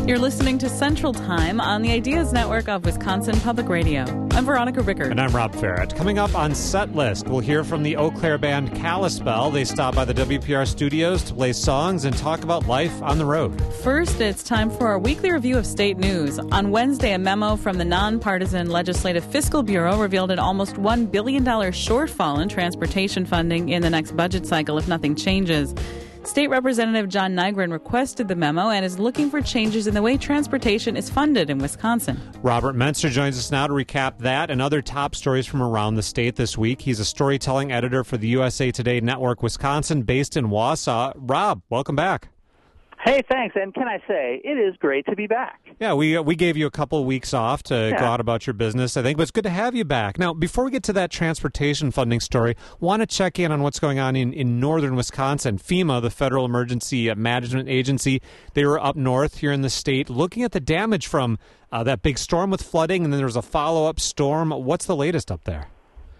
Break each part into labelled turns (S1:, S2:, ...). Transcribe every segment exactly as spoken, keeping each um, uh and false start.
S1: You're listening to Central Time on the Ideas Network of Wisconsin Public Radio. I'm Veronica Rickard.
S2: And I'm Rob Farrett. Coming up on Set List, we'll hear from the Eau Claire band Kalispell. They stop by the W P R studios to play songs and talk about life on the road.
S1: First, it's time for our weekly review of state news. On Wednesday, a memo from the Nonpartisan Legislative Fiscal Bureau revealed an almost one billion dollars shortfall in transportation funding in the next budget cycle if nothing changes. State Representative John Nygren requested the memo and is looking for changes in the way transportation is funded in Wisconsin.
S2: Robert Menster joins us now to recap that and other top stories from around the state this week. He's a storytelling editor for the U S A Today Network Wisconsin, based in Wausau. Rob, welcome back.
S3: Hey, thanks. And can I say, it is great to be back.
S2: Yeah, we uh, we gave you a couple of weeks off to
S3: yeah.
S2: go out about your business, I think, but it's good to have you back. Now, before we get to that transportation funding story, want to check in on what's going on in, in northern Wisconsin. FEMA, the Federal Emergency Management Agency, they were up north here in the state looking at the damage from uh, that big storm with flooding, and then there was a follow-up storm. What's the latest up there?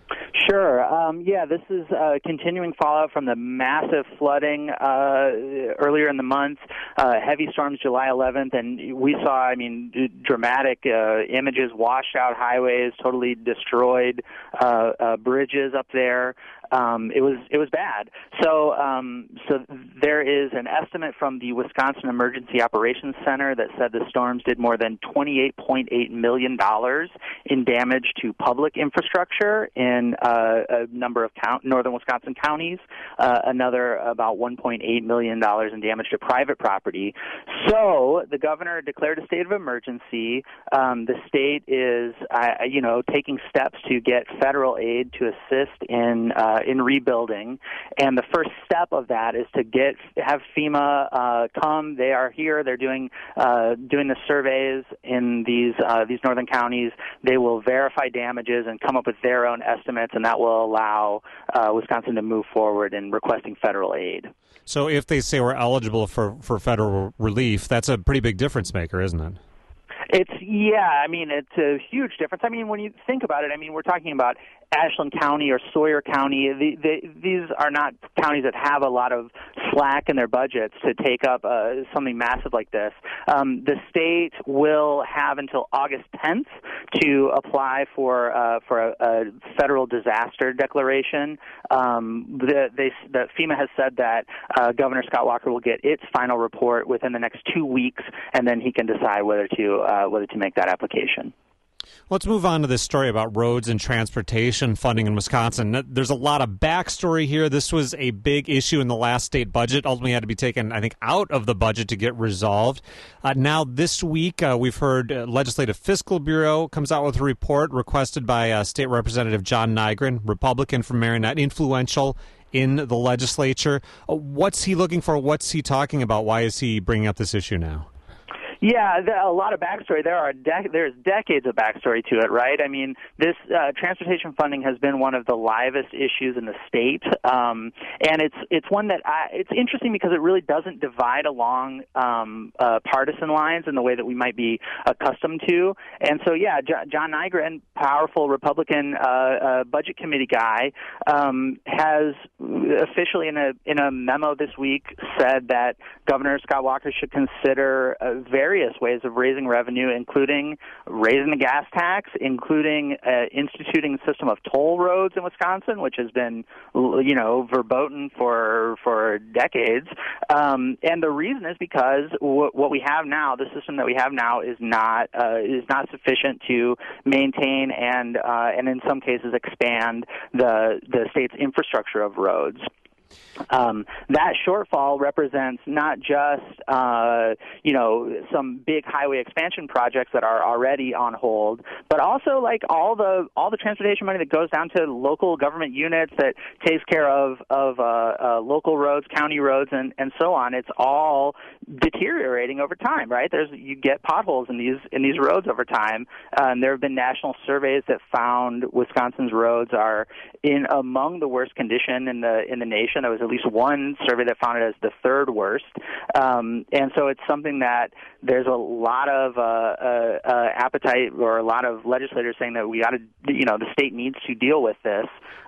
S3: Sure. Um, yeah, this is uh, continuing fallout from the massive flooding uh, earlier in the month, uh, heavy storms July eleventh, and we saw, I mean, d- dramatic uh, images, washed out highways, totally destroyed uh, uh, bridges up there. Um, it was it was bad. So um, so there is an estimate from the Wisconsin Emergency Operations Center that said the storms did more than twenty-eight point eight million dollars in damage to public infrastructure in uh, a number of count- northern Wisconsin counties, uh, another about one point eight million dollars in damage to private property. So the governor declared a state of emergency. Um, the state is, uh, you know, taking steps to get federal aid to assist in uh, in rebuilding, and the first step of that is to get have FEMA uh, come. They are here. They're doing uh, doing the surveys in these uh, these northern counties. They will verify damages and come up with their own estimates, and that will allow uh, Wisconsin to move forward in requesting federal aid.
S2: So if they say we're eligible for, for federal relief, that's a pretty big difference maker, isn't it?
S3: It's, yeah, I mean, it's a huge difference. I mean, when you think about it, I mean, we're talking about Ashland County or Sawyer County. The, the, these are not counties that have a lot of slack in their budgets to take up uh, something massive like this. Um, the state will have until August tenth to apply for uh, for a, a federal disaster declaration. Um, the, they, the FEMA has said that uh, Governor Scott Walker will get its final report within the next two weeks, and then he can decide whether to uh, whether to make that application.
S2: Let's move on to this story about roads and transportation funding in Wisconsin. There's a lot of backstory here. This was a big issue in the last state budget. Ultimately had to be taken, I think, out of the budget to get resolved. Uh, now, this week, uh, we've heard uh, Legislative Fiscal Bureau comes out with a report requested by uh, State Representative John Nygren, Republican from Marinette, influential in the legislature. Uh, what's he looking for? What's he talking about? Why is he bringing up this issue now?
S3: Yeah, there, a lot of backstory. There are dec- there's decades of backstory to it, right? I mean, this uh, transportation funding has been one of the livest issues in the state, um, and it's it's one that I, it's interesting because it really doesn't divide along um, uh, partisan lines in the way that we might be accustomed to. And so, yeah, J- John Nygren, powerful Republican uh, uh, budget committee guy, um, has officially in a in a memo this week said that Governor Scott Walker should consider a very various ways of raising revenue, including raising the gas tax, including uh, instituting a system of toll roads in Wisconsin, which has been, you know, verboten for for decades. Um, and the reason is because w- what we have now, the system that we have now, is not uh, is not sufficient to maintain and uh, and in some cases expand the the state's infrastructure of roads. Um, that shortfall represents not just, uh, you know, some big highway expansion projects that are already on hold, but also like all the all the transportation money that goes down to local government units that takes care of of uh, uh, local roads, county roads, and, and so on. It's all deteriorating over time, right? There's you get potholes in these in these roads over time. Uh, and there have been national surveys that found Wisconsin's roads are in among the worst condition in the in the nation. There was at least one survey that found it as the third worst. Um, and so it's something that there's a lot of uh, uh, uh, appetite or a lot of legislators saying that we got to, you know, the state needs to deal with this.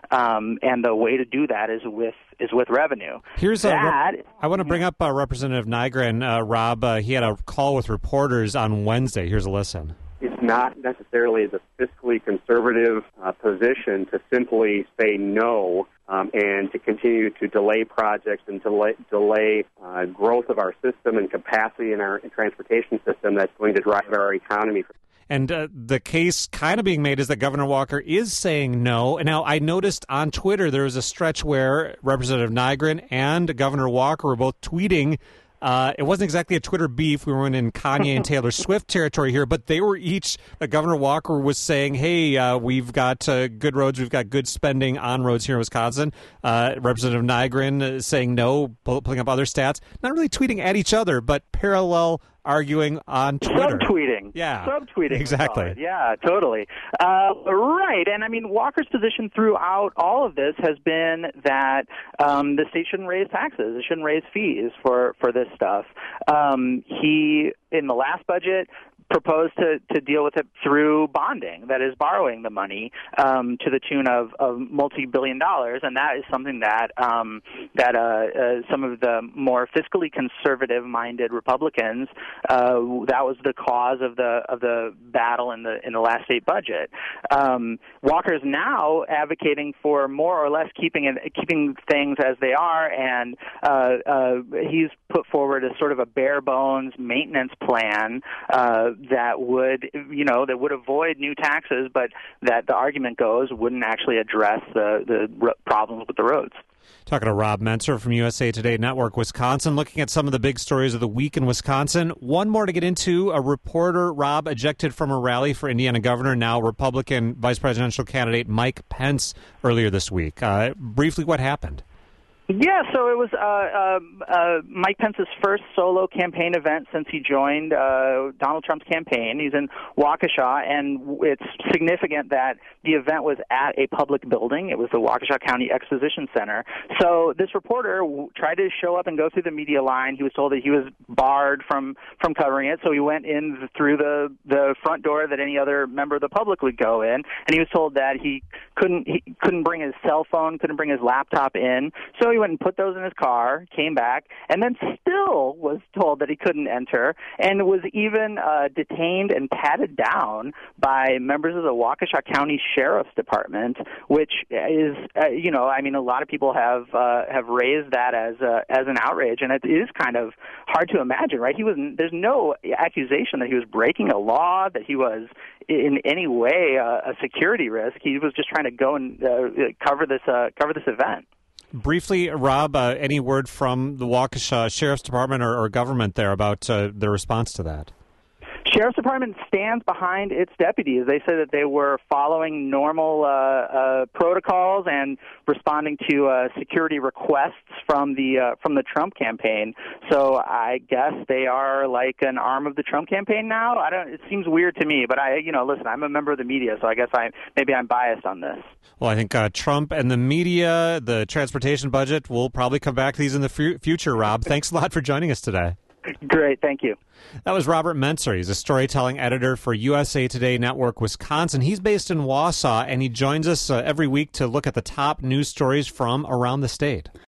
S3: um, and the way to do that is with is with revenue.
S2: Here's
S3: that,
S2: a, I want to bring up uh, Representative Nygren. Uh, Rob, uh, he had a call with reporters on Wednesday. Here's a listen.
S4: It's not necessarily the fiscally conservative uh, position to simply say no um, and to continue to delay projects and delay, delay uh, growth of our system and capacity in our transportation system that's going to drive our economy.
S2: And uh, the case kind of being made is that Governor Walker is saying no. And now I noticed on Twitter there was a stretch where Representative Nygren and Governor Walker were both tweeting. Uh, it wasn't exactly a Twitter beef. We weren't in Kanye and Taylor Swift territory here, but they were each, uh, Governor Walker was saying, hey, uh, we've got uh, good roads, we've got good spending on roads here in Wisconsin. Uh, Representative Nygren uh, saying no, pulling up other stats, not really tweeting at each other, but parallel arguing on Twitter.
S3: Subtweeting.
S2: Yeah.
S3: Subtweeting.
S2: Exactly.
S3: Yeah, totally. Uh, right. And I mean, Walker's position throughout all of this has been that um, the state shouldn't raise taxes. It shouldn't raise fees for, for this stuff. Um, he, in the last budget, proposed to, to deal with it through bonding, that is borrowing the money um, to the tune of, of multi-billion dollars, and that is something that um, that uh, uh, some of the more fiscally conservative-minded Republicans, uh, that was the cause of the of the battle in the in the last state budget. Um, Walker's now advocating for more or less keeping it, keeping things as they are, and uh, uh, he's put forward a sort of a bare bones maintenance plan uh, that would, you know, that would avoid new taxes, but that the argument goes wouldn't actually address the, the r- problems with the roads.
S2: Talking to Rob Mentzer from U S A Today Network Wisconsin, looking at some of the big stories of the week in Wisconsin. One more to get into. A reporter, Rob, ejected from a rally for Indiana governor, now Republican vice presidential candidate Mike Pence earlier this week. Uh, briefly, what happened?
S3: Yeah, so it was uh, uh, uh, Mike Pence's first solo campaign event since he joined uh, Donald Trump's campaign. He's in Waukesha, and it's significant that the event was at a public building. It was the Waukesha County Exposition Center. So this reporter w- tried to show up and go through the media line. He was told that he was barred from, from covering it, so he went in through the, the front door that any other member of the public would go in, and he was told that he couldn't he couldn't bring his cell phone, couldn't bring his laptop in. So he went and put those in his car, came back, and then still was told that he couldn't enter, and was even uh, detained and patted down by members of the Waukesha County Sheriff's Department, which is, uh, you know, I mean, a lot of people have uh, have raised that as a, as an outrage, and it is kind of hard to imagine, right? He was there's no accusation that he was breaking a law, that he was in any way uh, a security risk. He was just trying to go and uh, cover this uh, cover this event.
S2: Briefly, Rob, uh, any word from the Waukesha Sheriff's Department or, or government there about uh, their response to that?
S3: Sheriff's Department stands behind its deputies. They said that they were following normal uh, uh, protocols and responding to uh, security requests from the uh, from the Trump campaign. So I guess they are like an arm of the Trump campaign now. I don't. It seems weird to me, but I, you know, listen, I'm a member of the media, so I guess I maybe I'm biased on this.
S2: Well, I think uh, Trump and the media, the transportation budget, we'll probably come back to these in the f- future. Rob, thanks a lot for joining us today.
S3: Great, thank you.
S2: That was Robert Mentzer. He's a storytelling editor for U S A Today Network Wisconsin. He's based in Wausau, and he joins us uh, every week to look at the top news stories from around the state.